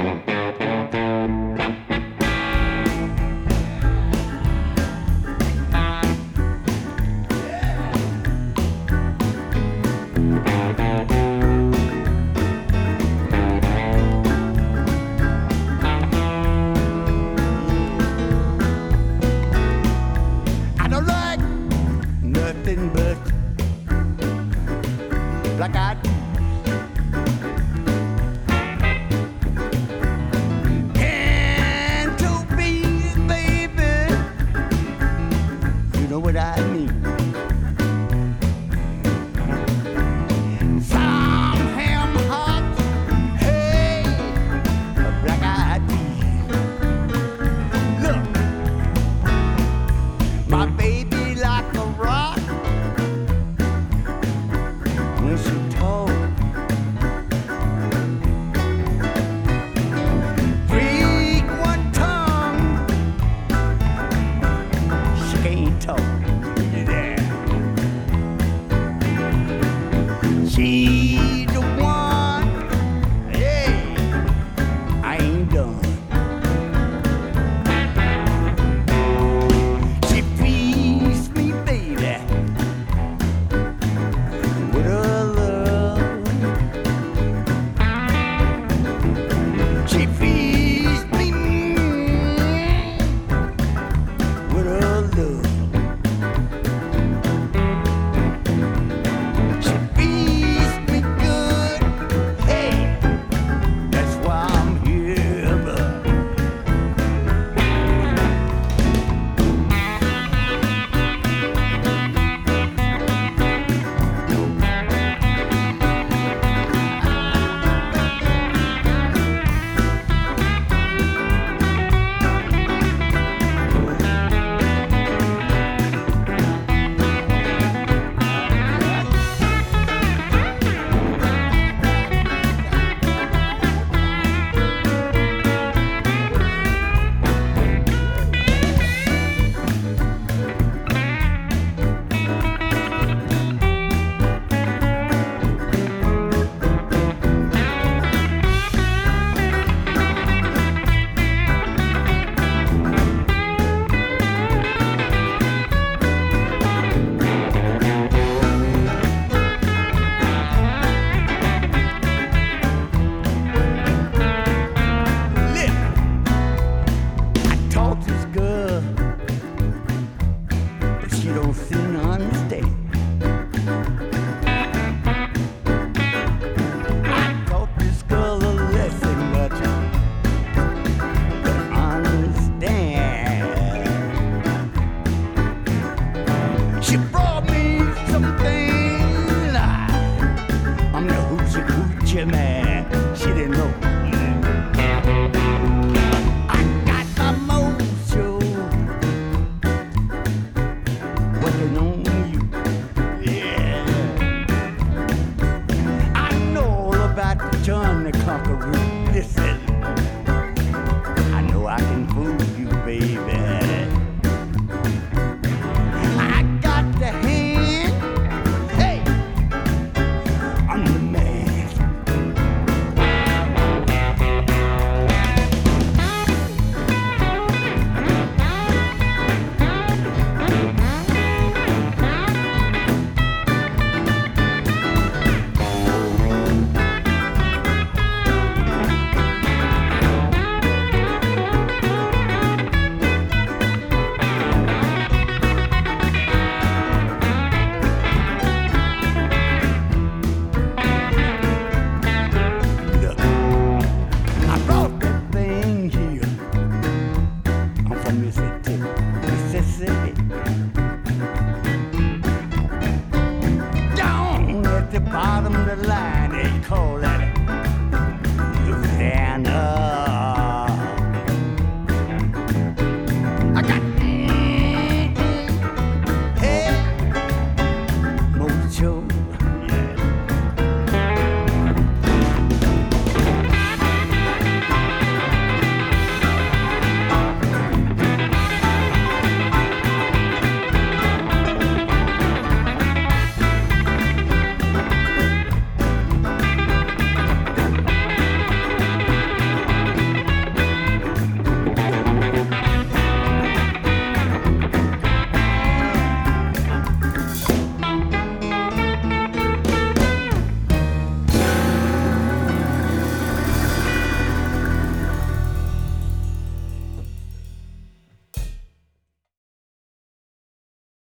I don't like nothing but black eyed peas. And to be, baby, you know what I mean. Some ham hocks, hey, black eyed peas. Look, my baby like a rock when she talk. Freak one tongue, she can't talk. Yeah. She the one, hey, I ain't done. She please me, baby, with her love. She